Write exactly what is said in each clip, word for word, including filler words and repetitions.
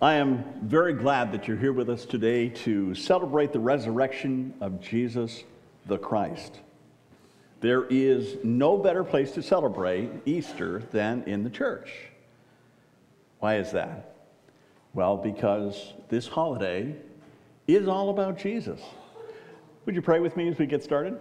I am very glad that you're here with us today to celebrate the resurrection of Jesus the Christ. There is no better place to celebrate Easter than in the church. Why is that? Well, because this holiday is all about Jesus. Would you pray with me as we get started?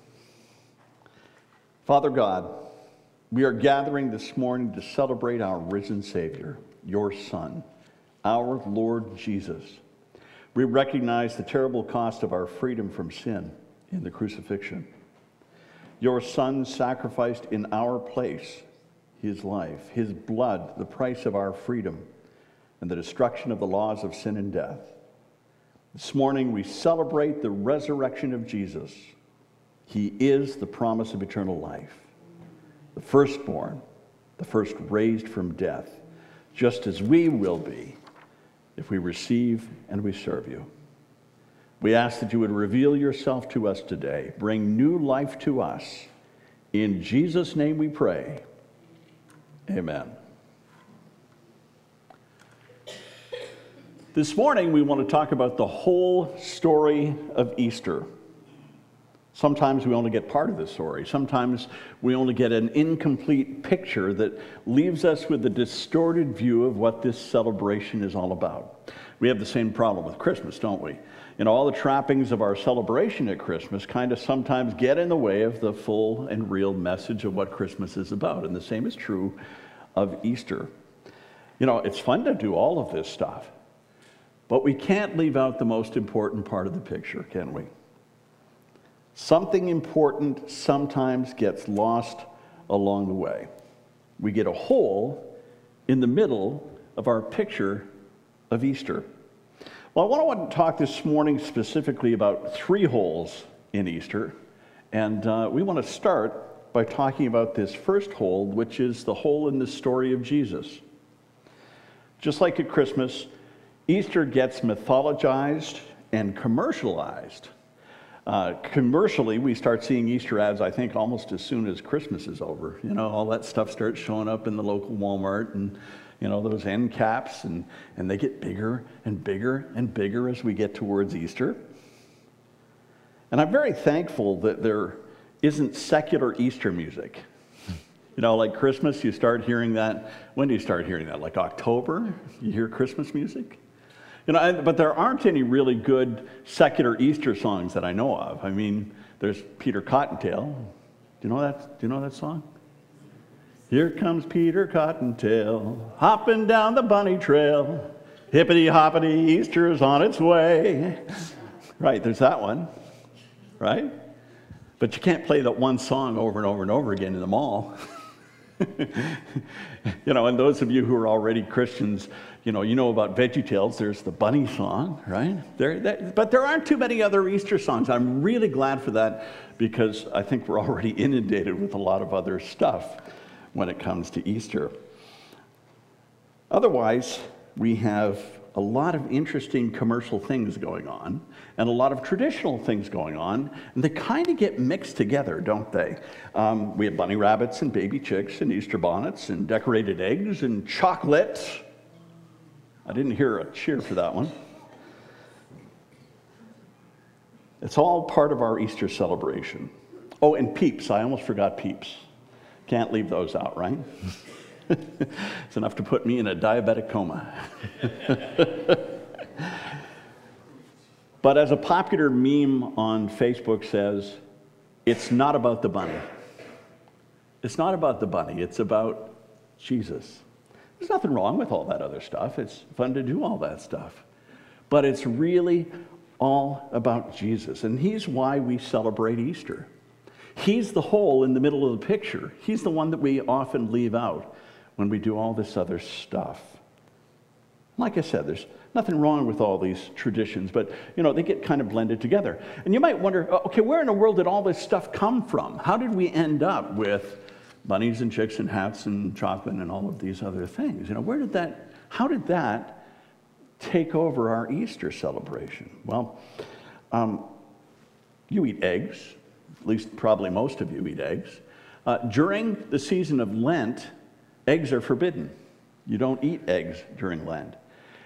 Father God, we are gathering this morning to celebrate our risen Savior, your Son, our Lord Jesus. We recognize the terrible cost of our freedom from sin in the crucifixion. Your Son sacrificed in our place his life, his blood, the price of our freedom, and the destruction of the laws of sin and death. This morning we celebrate the resurrection of Jesus. He is the promise of eternal life, the firstborn, the first raised from death, just as we will be if we receive and we serve you. We ask that you would reveal yourself to us today, bring new life to us. In Jesus' name we pray. Amen. This morning we want to talk about the whole story of Easter. Sometimes we only get part of the story. Sometimes we only get an incomplete picture that leaves us with a distorted view of what this celebration is all about. We have the same problem with Christmas, don't we? You know, all the trappings of our celebration at Christmas kind of sometimes get in the way of the full and real message of what Christmas is about. And the same is true of Easter. You know, it's fun to do all of this stuff, but we can't leave out the most important part of the picture, can we? Something important sometimes gets lost along the way. We get a hole in the middle of our picture of Easter. Well, I want to talk this morning specifically about three holes in Easter. And uh, we want to start by talking about this first hole, which is the hole in the story of Jesus. Just like at Christmas, Easter gets mythologized and commercialized. Uh, commercially, we start seeing Easter ads, I think, almost as soon as Christmas is over. You know, all that stuff starts showing up in the local Walmart, and, you know, those end caps, and, and they get bigger and bigger and bigger as we get towards Easter. And I'm very thankful that there isn't secular Easter music. You know, like Christmas, you start hearing that. When do you start hearing that? Like October? You hear Christmas music? You know, but there aren't any really good secular Easter songs that I know of. I mean, there's Peter Cottontail. Do you know that? Do you know that song? Here comes Peter Cottontail, hopping down the bunny trail. Hippity hoppity, Easter is on its way. Right, there's that one, right? But you can't play that one song over and over and over again in the mall. You know, and those of you who are already Christians, you know, you know about VeggieTales. There's the bunny song, right? There, that, but there aren't too many other Easter songs. I'm really glad for that, because I think we're already inundated with a lot of other stuff when it comes to Easter. Otherwise, we have a lot of interesting commercial things going on and a lot of traditional things going on, and they kind of get mixed together, don't they? Um, we have bunny rabbits and baby chicks and Easter bonnets and decorated eggs and chocolate. I didn't hear a cheer for that one. It's all part of our Easter celebration. Oh, and Peeps. I almost forgot Peeps. Can't leave those out, right? It's enough to put me in a diabetic coma. But as a popular meme on Facebook says, it's not about the bunny. It's not about the bunny. It's about Jesus. There's nothing wrong with all that other stuff. It's fun to do all that stuff. But it's really all about Jesus. And he's why we celebrate Easter. He's the hole in the middle of the picture. He's the one that we often leave out when we do all this other stuff. Like I said, there's nothing wrong with all these traditions, but, you know, they get kind of blended together. And you might wonder, okay, where in the world did all this stuff come from? How did we end up with bunnies and chicks and hats and chocolate and all of these other things? You know, where did that, how did that take over our Easter celebration? Well, um, you eat eggs. At least probably most of you eat eggs. Uh, during the season of Lent, eggs are forbidden. You don't eat eggs during Lent.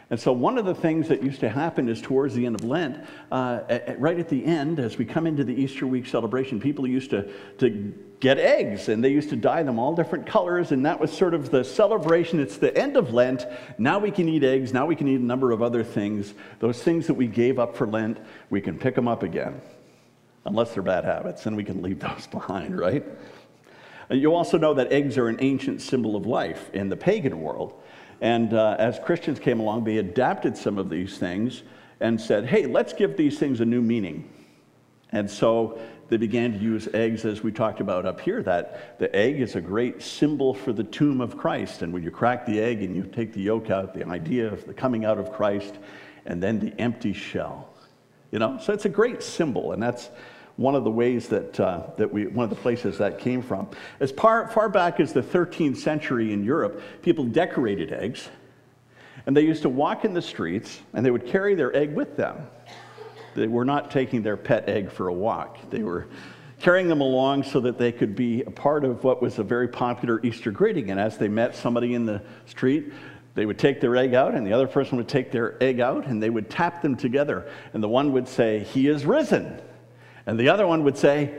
And so one of the things that used to happen is towards the end of Lent, uh, at, right at the end, as we come into the Easter week celebration, people used to, to get eggs, and they used to dye them all different colors, and that was sort of the celebration. It's the end of Lent. Now we can eat eggs. Now we can eat a number of other things. Those things that we gave up for Lent, we can pick them up again, unless they're bad habits, and we can leave those behind, right? And you also know that eggs are an ancient symbol of life in the pagan world. And uh, as Christians came along, they adapted some of these things and said, hey, let's give these things a new meaning. And so they began to use eggs, as we talked about up here, that the egg is a great symbol for the tomb of Christ. And when you crack the egg and you take the yolk out, the idea of the coming out of Christ, and then the empty shell. You know, so it's a great symbol, and that's one of the ways that, uh, that we, one of the places that came from. As far, far back as the thirteenth century in Europe, people decorated eggs, and they used to walk in the streets, and they would carry their egg with them. They were not taking their pet egg for a walk. They were carrying them along so that they could be a part of what was a very popular Easter greeting. And as they met somebody in the street, they would take their egg out, and the other person would take their egg out, and they would tap them together. And the one would say, "He is risen." And the other one would say,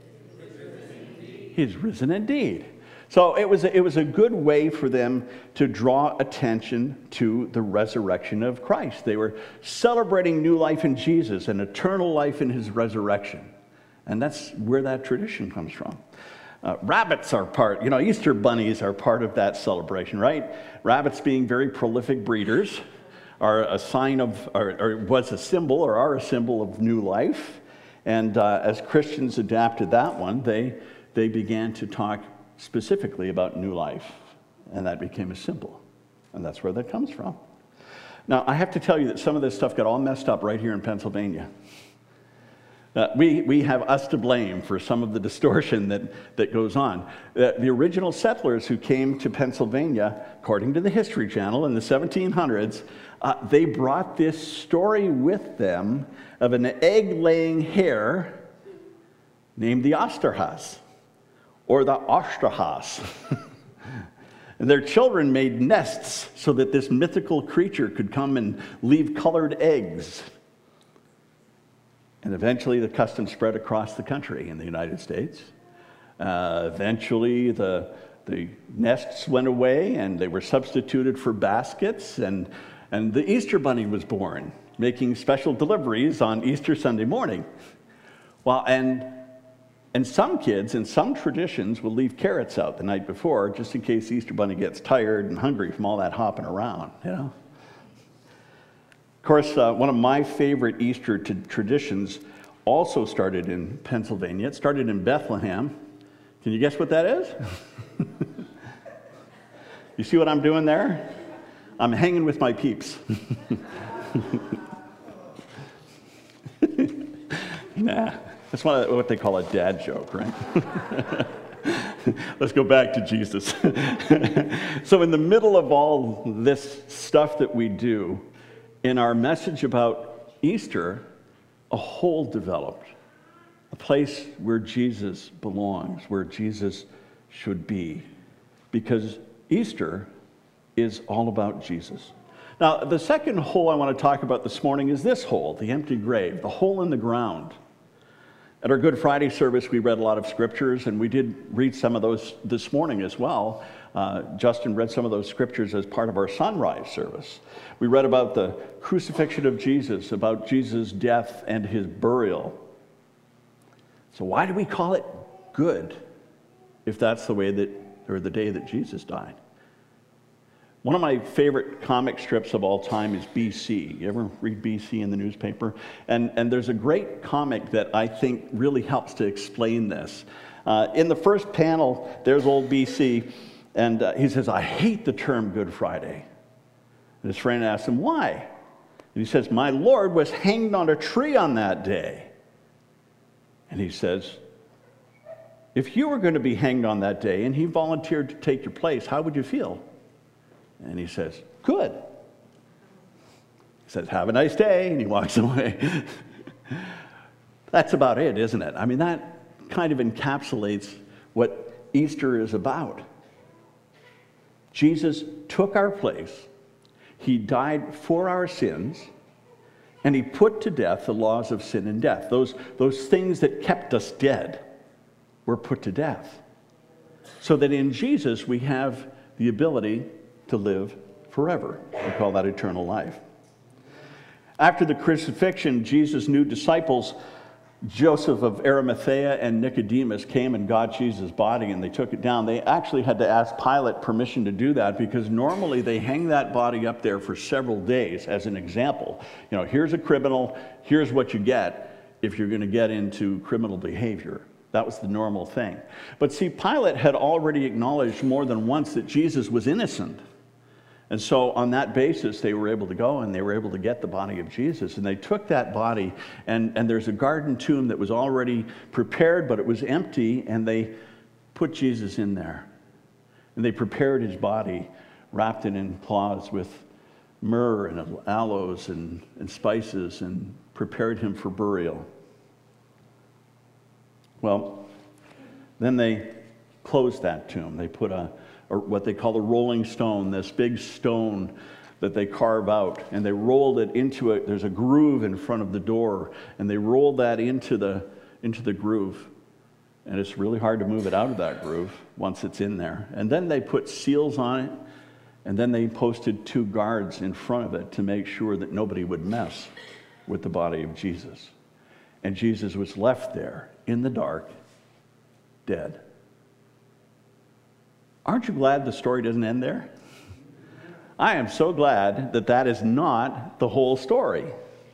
"He's risen indeed." So it was, a, it was a good way for them to draw attention to the resurrection of Christ. They were celebrating new life in Jesus and eternal life in his resurrection. And that's where that tradition comes from. Uh, rabbits are part, you know, Easter bunnies are part of that celebration, right? Rabbits, being very prolific breeders, are a sign of, or, or was a symbol, or are a symbol of new life. And uh, as Christians adapted that one, they, they began to talk specifically about new life. And that became a symbol. And that's where that comes from. Now, I have to tell you that some of this stuff got all messed up right here in Pennsylvania. Uh, we, we have us to blame for some of the distortion that, that goes on. Uh, the original settlers who came to Pennsylvania, according to the History Channel in the seventeen hundreds, uh, they brought this story with them of an egg-laying hare named the Osterhas, or the Osterhas. And their children made nests so that this mythical creature could come and leave colored eggs. And eventually the custom spread across the country in the United States. Uh, eventually the, the nests went away and they were substituted for baskets, and, and the Easter Bunny was born, making special deliveries on Easter Sunday morning. Well, and, and some kids in some traditions will leave carrots out the night before just in case the Easter Bunny gets tired and hungry from all that hopping around, you know. Of course, uh, one of my favorite Easter t- traditions also started in Pennsylvania. It started in Bethlehem. Can you guess what that is? You see what I'm doing there? I'm hanging with my peeps. Nah, that's what, what they call a dad joke, right? Let's go back to Jesus. So in the middle of all this stuff that we do, in our message about Easter, a hole developed, a place where Jesus belongs, where Jesus should be, because Easter is all about Jesus. Now, the second hole I want to talk about this morning is this hole, the empty grave, the hole in the ground. At our Good Friday service, we read a lot of scriptures, and we did read some of those this morning as well. Uh, Justin read some of those scriptures as part of our sunrise service. We read about the crucifixion of Jesus, about Jesus' death and his burial. So why do we call it good if that's the way that, or the day that Jesus died? One of my favorite comic strips of all time is B C. You ever read B C in the newspaper? And, and there's a great comic that I think really helps to explain this. Uh, in the first panel, there's old B C, and uh, he says, "I hate the term Good Friday." And his friend asks him, "Why?" And he says, "My Lord was hanged on a tree on that day." And he says, "If you were going to be hanged on that day and he volunteered to take your place, how would you feel?" And he says, "Good." He says, "Have a nice day," and he walks away. That's about it, isn't it? I mean, that kind of encapsulates what Easter is about. Jesus took our place. He died for our sins, and he put to death the laws of sin and death. Those, those things that kept us dead were put to death. So that in Jesus we have the ability to live forever. We call that eternal life. After the crucifixion, Jesus' new disciples, Joseph of Arimathea and Nicodemus, came and got Jesus' body, and they took it down. They actually had to ask Pilate permission to do that, because normally they hang that body up there for several days as an example. You know, here's a criminal, here's what you get if you're going to get into criminal behavior. That was the normal thing. But see, Pilate had already acknowledged more than once that Jesus was innocent. And so on that basis, they were able to go and they were able to get the body of Jesus. And they took that body, and, and there's a garden tomb that was already prepared, but it was empty, and they put Jesus in there. And they prepared his body, wrapped it in cloths with myrrh and aloes and, and spices, and prepared him for burial. Well, then they closed that tomb. They put a or what they call a rolling stone, this big stone that they carve out, and they rolled it into a, there's a groove in front of the door, and they rolled that into the, into the groove. And it's really hard to move it out of that groove once it's in there. And then they put seals on it, and then they posted two guards in front of it to make sure that nobody would mess with the body of Jesus. And Jesus was left there in the dark, dead. Aren't you glad the story doesn't end there? I am so glad that that is not the whole story.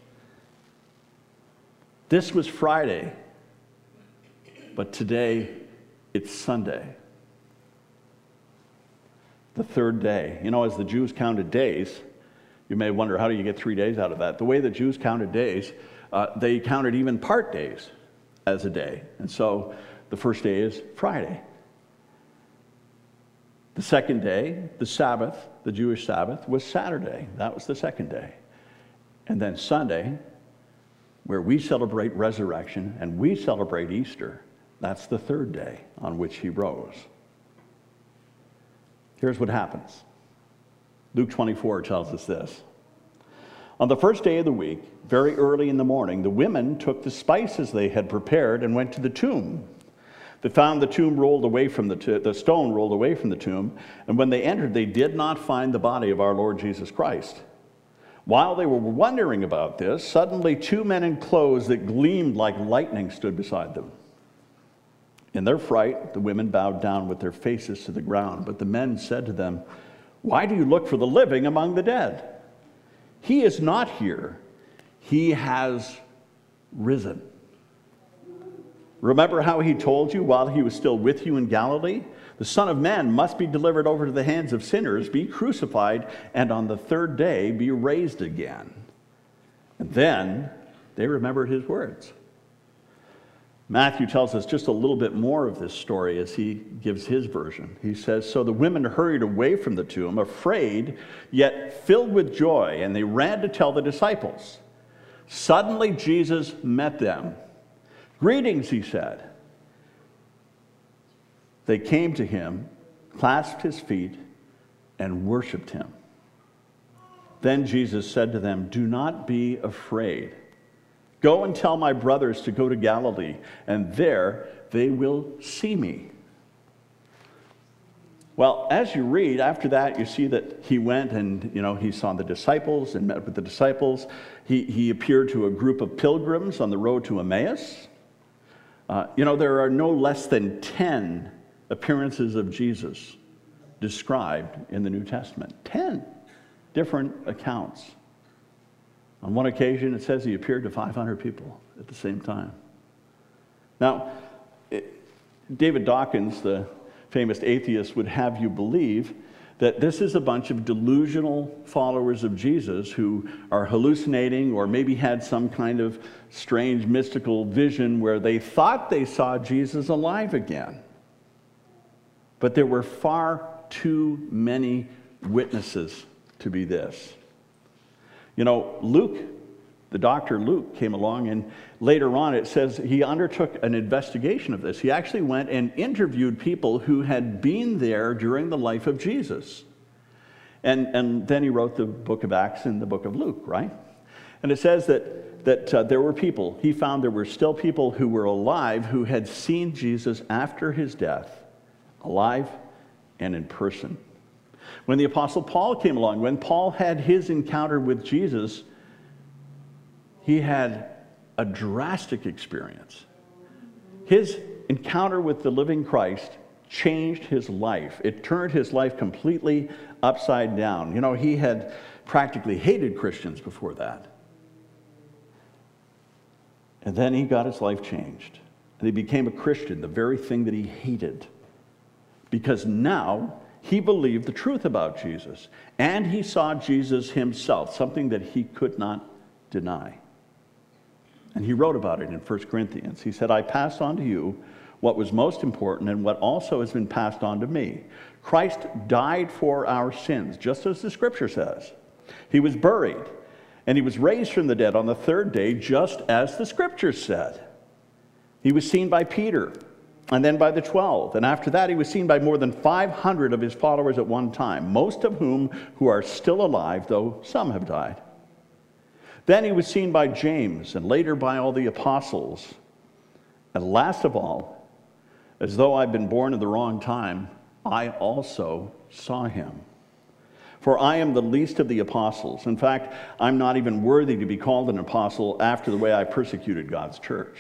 This was Friday, but today it's Sunday. The third day. You know, as the Jews counted days, you may wonder, how do you get three days out of that? The way the Jews counted days, uh, they counted even part days as a day. And so the first day is Friday. The second day, the Sabbath, the Jewish Sabbath, was Saturday. That was the second day. And then Sunday, where we celebrate resurrection and we celebrate Easter, that's the third day on which he rose. Here's what happens. Luke twenty-four tells us this. On the first day of the week, very early in the morning, the women took the spices they had prepared and went to the tomb. They found the tomb rolled away from the, t- the stone rolled away from the tomb, and when they entered, they did not find the body of our Lord Jesus Christ. While they were wondering about this, suddenly two men in clothes that gleamed like lightning stood beside them. In their fright, the women bowed down with their faces to the ground, but the men said to them, "Why do you look for the living among the dead? He is not here. He has risen. Remember how he told you while he was still with you in Galilee? The Son of Man must be delivered over to the hands of sinners, be crucified, and on the third day be raised again." And then they remembered his words. Matthew tells us just a little bit more of this story as he gives his version. He says, "So the women hurried away from the tomb, afraid, yet filled with joy, and they ran to tell the disciples. Suddenly Jesus met them. 'Greetings,' he said. They came to him, clasped his feet, and worshiped him. Then Jesus said to them, 'Do not be afraid. Go and tell my brothers to go to Galilee, and there they will see me.'" Well, as you read, after that, you see that he went and, you know, he saw the disciples and met with the disciples. He, he appeared to a group of pilgrims on the road to Emmaus. Uh, you know, there are no less than ten appearances of Jesus described in the New Testament. Ten different accounts. On one occasion, it says he appeared to five hundred people at the same time. Now, it, David Dawkins, the famous atheist, would have you believe that this is a bunch of delusional followers of Jesus who are hallucinating or maybe had some kind of strange mystical vision where they thought they saw Jesus alive again. But there were far too many witnesses to be this. You know, Luke, the doctor Luke, came along, and later on it says he undertook an investigation of this. He actually went and interviewed people who had been there during the life of Jesus. And, and then he wrote the book of Acts and the book of Luke, right? And it says that, that uh, there were people, he found there were still people who were alive who had seen Jesus after his death, alive and in person. When the Apostle Paul came along, when Paul had his encounter with Jesus, he had a drastic experience. His encounter with the living Christ changed his life. It turned his life completely upside down. You know, he had practically hated Christians before that. And then he got his life changed. And he became a Christian, the very thing that he hated. Because now he believed the truth about Jesus. And he saw Jesus himself, something that he could not deny. And he wrote about it in First Corinthians. He said, I pass on to you what was most important and what also has been passed on to me. Christ died for our sins, just as the scripture says. He was buried, and he was raised from the dead on the third day, just as the scripture said. He was seen by Peter, and then by the twelve. And after that, he was seen by more than five hundred of his followers at one time, most of whom who are still alive, though some have died. Then he was seen by James, and later by all the apostles. And last of all, as though I'd been born in the wrong time, I also saw him. For I am the least of the apostles. In fact, I'm not even worthy to be called an apostle after the way I persecuted God's church.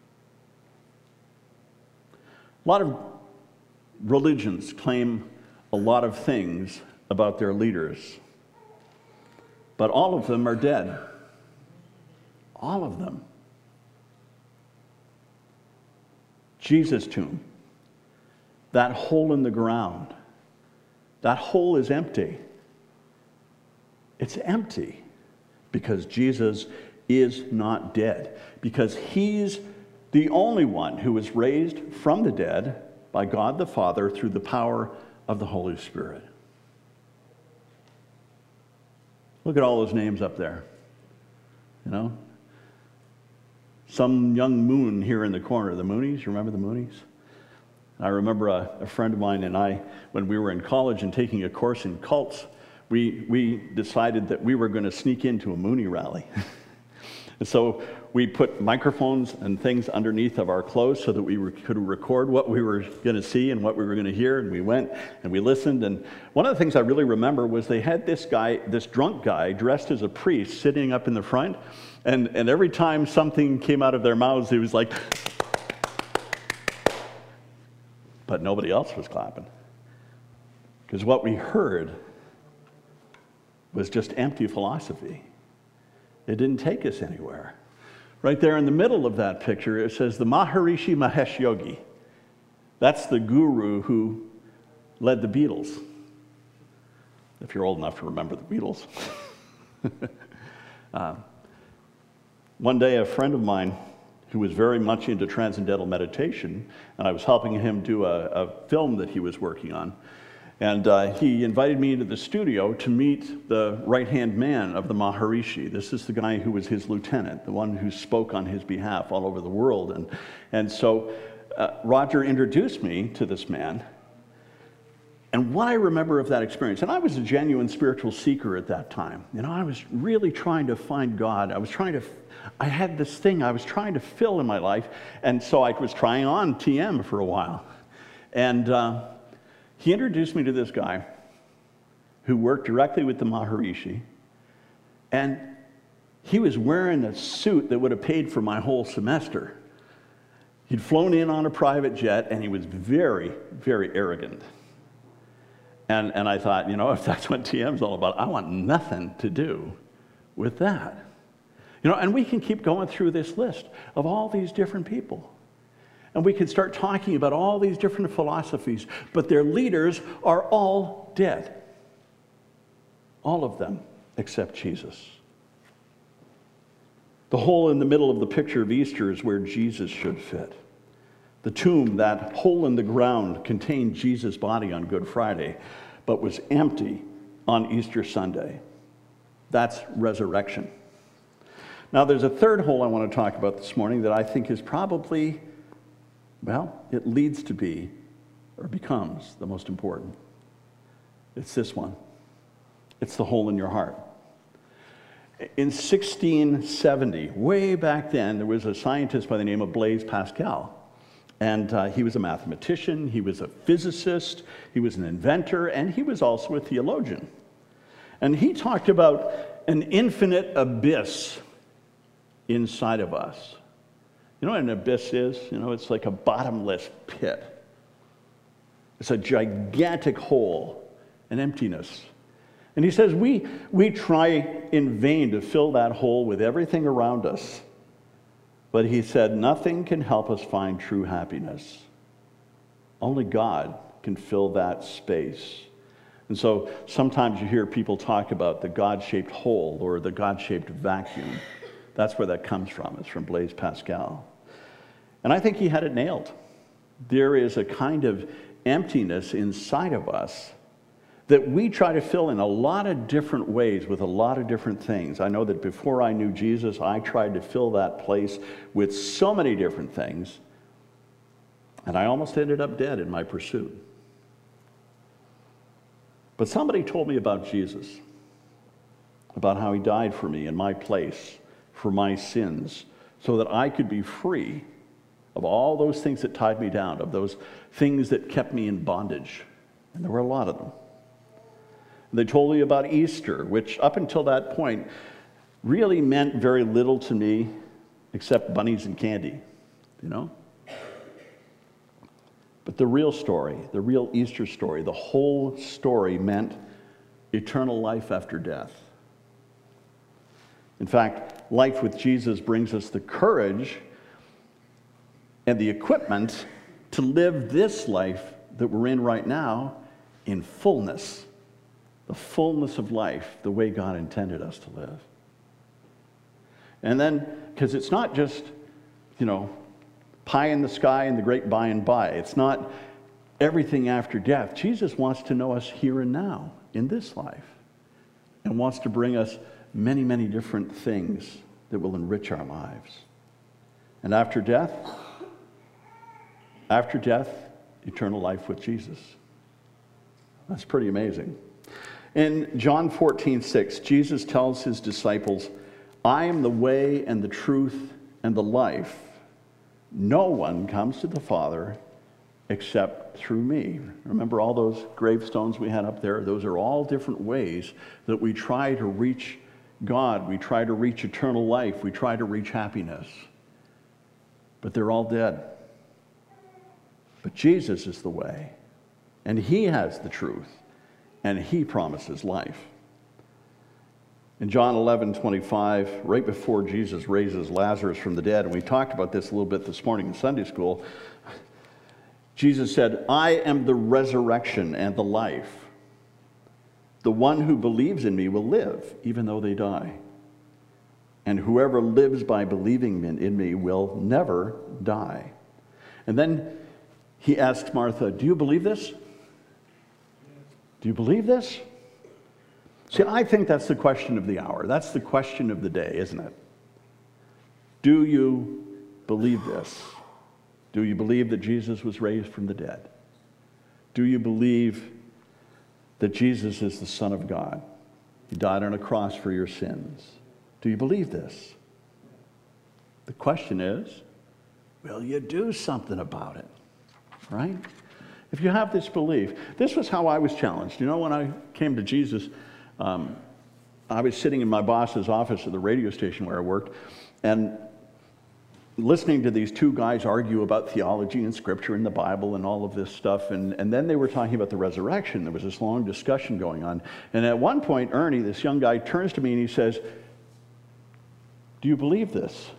A lot of religions claim a lot of things about their leaders, but all of them are dead. All of them. Jesus' tomb, that hole in the ground, that hole is empty. It's empty because Jesus is not dead, because he's the only one who was raised from the dead by God the Father through the power of the Holy Spirit. Look at all those names up there, you know? Some young moon here in the corner, the Moonies. You remember the Moonies? I remember a, a friend of mine and I, when we were in college and taking a course in cults, we, we decided that we were going to sneak into a Mooney rally. And so we put microphones and things underneath of our clothes so that we were, could record what we were going to see and what we were going to hear. And we went and we listened. And one of the things I really remember was they had this guy, this drunk guy, dressed as a priest, sitting up in the front. And, and every time something came out of their mouths, he was like, but nobody else was clapping. Because what we heard was just empty philosophy. It didn't take us anywhere. Right there in the middle of that picture, it says the Maharishi Mahesh Yogi. That's the guru who led the Beatles. If you're old enough to remember the Beatles. uh, one day, a friend of mine who was very much into transcendental meditation, and I was helping him do a, a film that he was working on, and uh, he invited me into the studio to meet the right-hand man of the Maharishi. This is the guy who was his lieutenant, the one who spoke on his behalf all over the world. And, and so uh, Roger introduced me to this man. And what I remember of that experience, and I was a genuine spiritual seeker at that time. You know, I was really trying to find God. I was trying to, I had this thing I was trying to fill in my life. And so I was trying on T M for a while. And uh, he introduced me to this guy who worked directly with the Maharishi, and he was wearing a suit that would have paid for my whole semester. He'd flown in on a private jet, and he was very, very arrogant. And, and I thought, you know, if that's what T M's all about, I want nothing to do with that. You know, and we can keep going through this list of all these different people. And we can start talking about all these different philosophies, but their leaders are all dead. All of them, except Jesus. The hole in the middle of the picture of Easter is where Jesus should fit. The tomb, that hole in the ground, contained Jesus' body on Good Friday, but was empty on Easter Sunday. That's resurrection. Now, there's a third hole I want to talk about this morning that I think is probably, well, it leads to be, or becomes, the most important. It's this one. It's the hole in your heart. In sixteen seventy, way back then, there was a scientist by the name of Blaise Pascal. And uh, he was a mathematician, he was a physicist, he was an inventor, and he was also a theologian. And he talked about an infinite abyss inside of us. You know what an abyss is? You know, it's like a bottomless pit. It's a gigantic hole, an emptiness. And he says we, we try in vain to fill that hole with everything around us. But he said, nothing can help us find true happiness. Only God can fill that space. And so sometimes you hear people talk about the God-shaped hole or the God-shaped vacuum. That's where that comes from. It's from Blaise Pascal. And I think he had it nailed. There is a kind of emptiness inside of us that we try to fill in a lot of different ways with a lot of different things. I know that before I knew Jesus, I tried to fill that place with so many different things, and I almost ended up dead in my pursuit. But somebody told me about Jesus, about how he died for me in my place, for my sins, so that I could be free of all those things that tied me down, of those things that kept me in bondage. And there were a lot of them. They told me about Easter, which up until that point really meant very little to me except bunnies and candy, you know? But the real story, the real Easter story, the whole story meant eternal life after death. In fact, life with Jesus brings us the courage and the equipment to live this life that we're in right now in fullness. The fullness of life, the way God intended us to live. And then, because it's not just, you know, pie in the sky and the great by and by. It's not everything after death. Jesus wants to know us here and now, in this life, and wants to bring us many, many different things that will enrich our lives. And after death, after death, eternal life with Jesus. That's pretty amazing. In John fourteen six, Jesus tells his disciples, I am the way and the truth and the life. No one comes to the Father except through me. Remember all those gravestones we had up there? Those are all different ways that we try to reach God. We try to reach eternal life. We try to reach happiness. But they're all dead. But Jesus is the way, and he has the truth. And he promises life. In John eleven twenty-five, right before Jesus raises Lazarus from the dead, and we talked about this a little bit this morning in Sunday school, Jesus said, I am the resurrection and the life. The one who believes in me will live, even though they die. And whoever lives by believing in me will never die. And then he asks Martha, do you believe this? Do you believe this? See, I think that's the question of the hour. That's the question of the day, isn't it? Do you believe this? Do you believe that Jesus was raised from the dead? Do you believe that Jesus is the Son of God? He died on a cross for your sins. Do you believe this? The question is, will you do something about it? Right? If you have this belief, this was how I was challenged. You know, when I came to Jesus, um, I was sitting in my boss's office at the radio station where I worked, and listening to these two guys argue about theology and scripture and the Bible and all of this stuff, and, and then they were talking about the resurrection. There was this long discussion going on. And at one point, Ernie, this young guy, turns to me and he says, do you believe this?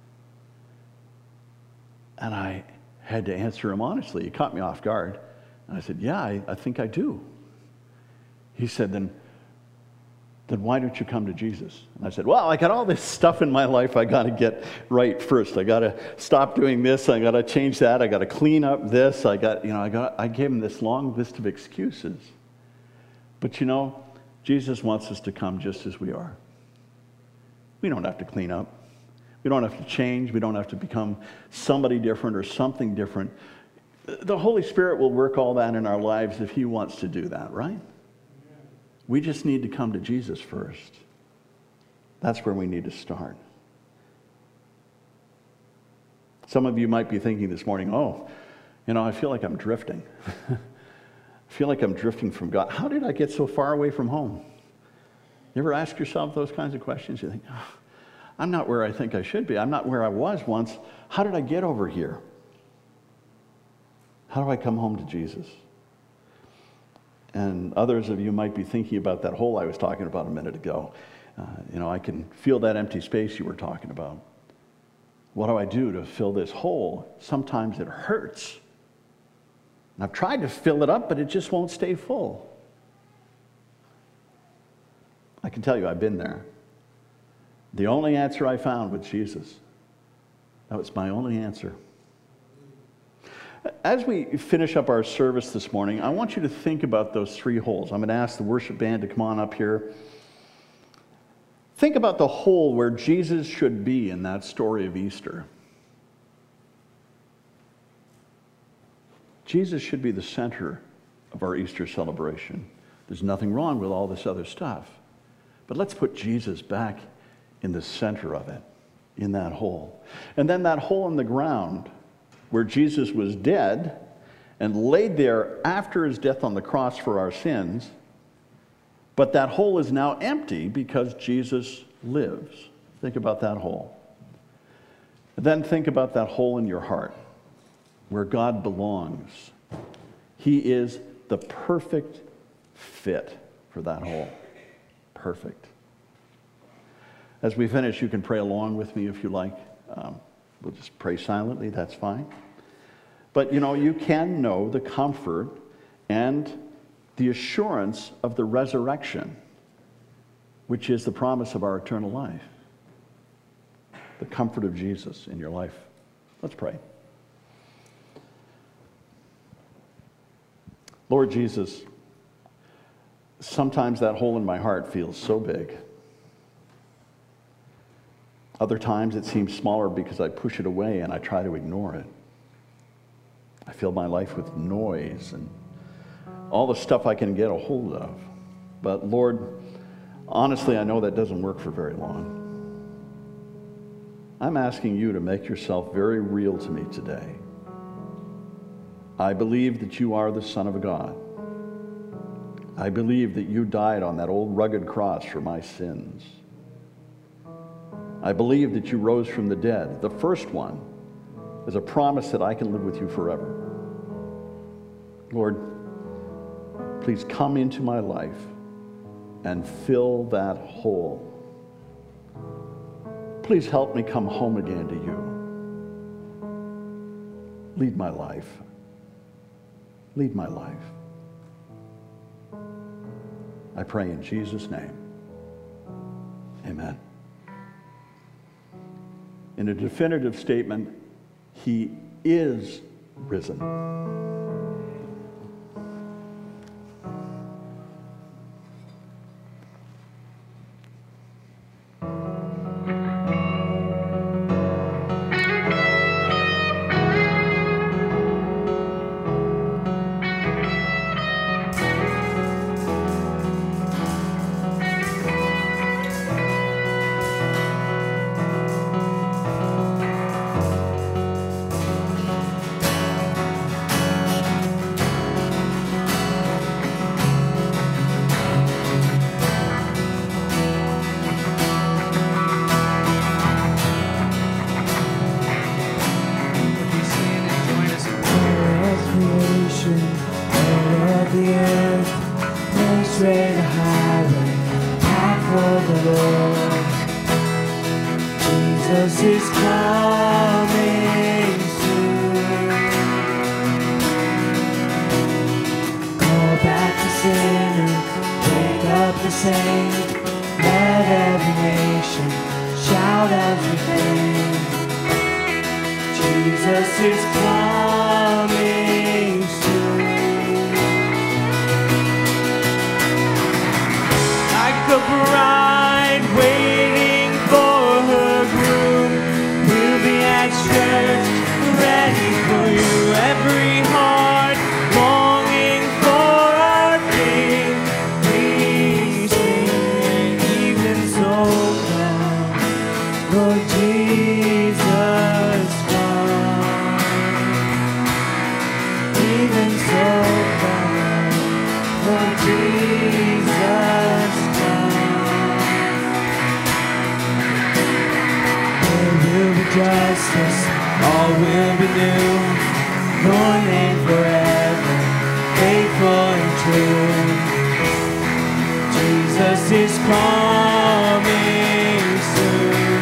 And I had to answer him honestly. He caught me off guard. And I said, yeah, I, I think I do. He said, then, then why don't you come to Jesus? And I said, well, I got all this stuff in my life I got to get right first. I got to stop doing this. I got to change that. I got to clean up this. I got, you know, I got, I gave him this long list of excuses. But you know, Jesus wants us to come just as we are. We don't have to clean up. We don't have to change. We don't have to become somebody different or something different. The Holy Spirit will work all that in our lives if he wants to do that, right? We just need to come to Jesus first. That's where we need to start. Some of you might be thinking this morning, oh, you know, I feel like I'm drifting. I feel like I'm drifting from God. How did I get so far away from home? You ever ask yourself those kinds of questions? You think, oh, I'm not where I think I should be. I'm not where I was once. How did I get over here? How do I come home to Jesus? And others of you might be thinking about that hole I was talking about a minute ago. Uh, you know, I can feel that empty space you were talking about. What do I do to fill this hole? Sometimes it hurts. And I've tried to fill it up, but it just won't stay full. I can tell you, I've been there. The only answer I found was Jesus. That was my only answer. As we finish up our service this morning, I want you to think about those three holes. I'm going to ask the worship band to come on up here. Think about the hole where Jesus should be in that story of Easter. Jesus should be the center of our Easter celebration. There's nothing wrong with all this other stuff. But let's put Jesus back in the center of it, in that hole. And then that hole in the ground where Jesus was dead and laid there after his death on the cross for our sins, but that hole is now empty because Jesus lives. Think about that hole. And then think about that hole in your heart where God belongs. He is the perfect fit for that hole. Perfect. As we finish, you can pray along with me if you like. Um, we'll just pray silently, that's fine. But, you know, you can know the comfort and the assurance of the resurrection, which is the promise of our eternal life. The comfort of Jesus in your life. Let's pray. Lord Jesus, sometimes that hole in my heart feels so big. Other times it seems smaller because I push it away and I try to ignore it. I fill my life with noise and all the stuff I can get a hold of. But Lord, honestly, I know that doesn't work for very long. I'm asking you to make yourself very real to me today. I believe that you are the Son of God. I believe that you died on that old rugged cross for my sins. I believe that you rose from the dead, the first one, as a promise that I can live with you forever. Lord, please come into my life and fill that hole. Please help me come home again to you. Lead my life. Lead my life. I pray in Jesus' name. Amen. In a definitive statement, he is risen. Every heart longing for our King. new. Your name forever, faithful and true. Jesus is coming soon.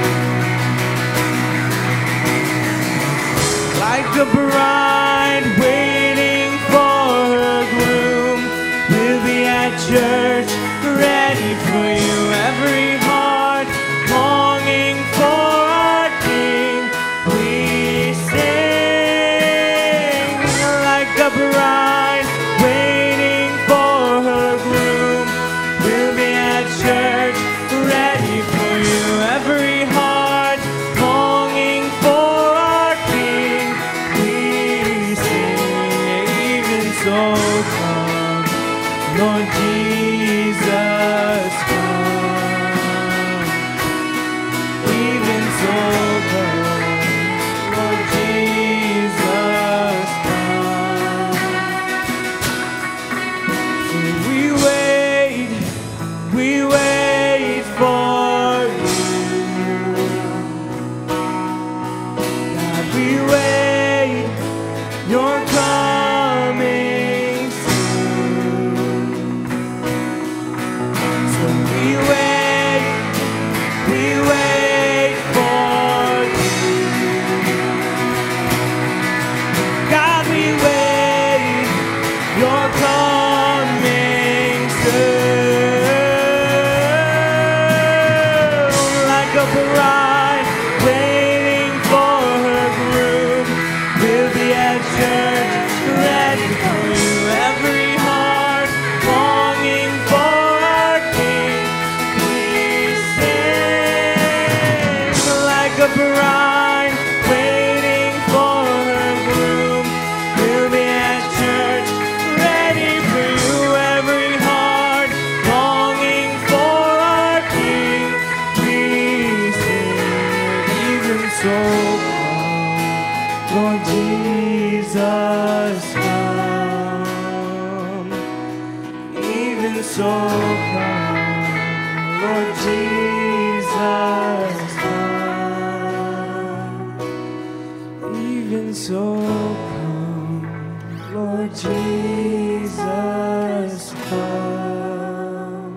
Like a bride waiting for her groom, we'll be at church ready for you. Every heart longing for our King, we sing. Like a bride waiting for her groom, we'll be at church ready for you. Every heart longing for our King, we sing. Even so, come, Lord Jesus, come. Even so, come, Lord Jesus, come. So we wait, we wait for you. God, we wait, you're coming soon. So we wait, we wait for you. God, we wait, you're coming soon. Like a bride waiting for her groom, we'll be at church ready for you. Every heart longing for our King, we sing. Like a bride waiting for her groom, we'll be at church ready for you. Every heart longing for our King, we sing. Even so, come, Lord Jesus, come. Even so, come, Lord Jesus, come. Even so, come, Lord Jesus, come.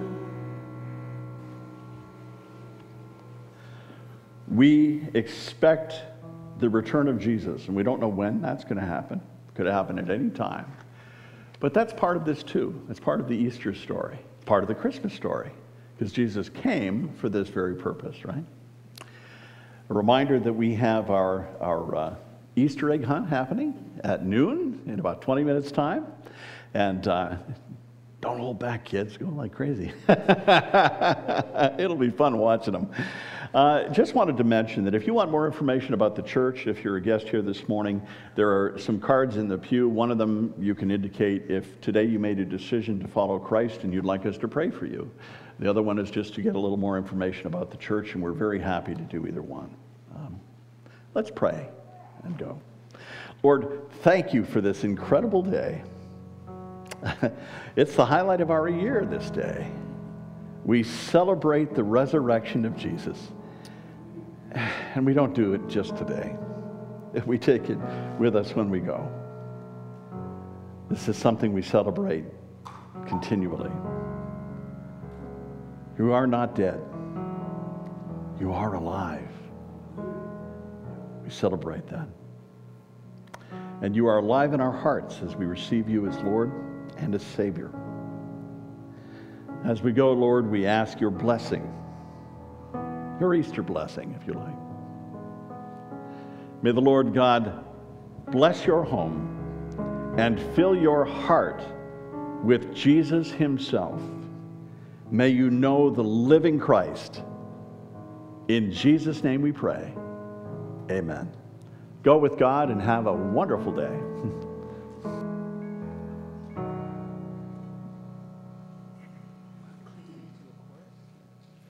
We expect the return of Jesus, and we don't know when that's going to happen. It could happen at any time. But that's part of this too. It's part of the Easter story, part of the Christmas story, because Jesus came for this very purpose, right? A reminder that we have our, our uh, Easter egg hunt happening at noon in about twenty minutes time. And uh, don't hold back, kids. Go like crazy. It'll be fun watching them. Uh, just wanted to mention that if you want more information about the church, if you're a guest here this morning, there are some cards in the pew. One of them you can indicate if today you made a decision to follow Christ and you'd like us to pray for you. The other one is just to get a little more information about the church, and we're very happy to do either one. Um, let's pray and go. Lord, thank you for this incredible day. It's the highlight of our year this day. We celebrate the resurrection of Jesus. And we don't do it just today. We take it with us when we go. This is something we celebrate continually. You are not dead. You are alive. We celebrate that. And you are alive in our hearts as we receive you as Lord and as Savior. As we go, Lord, we ask your blessing, your Easter blessing, if you like. May the Lord God bless your home and fill your heart with Jesus himself. May you know the living Christ. In Jesus' name we pray. Amen. Go with God and have a wonderful day.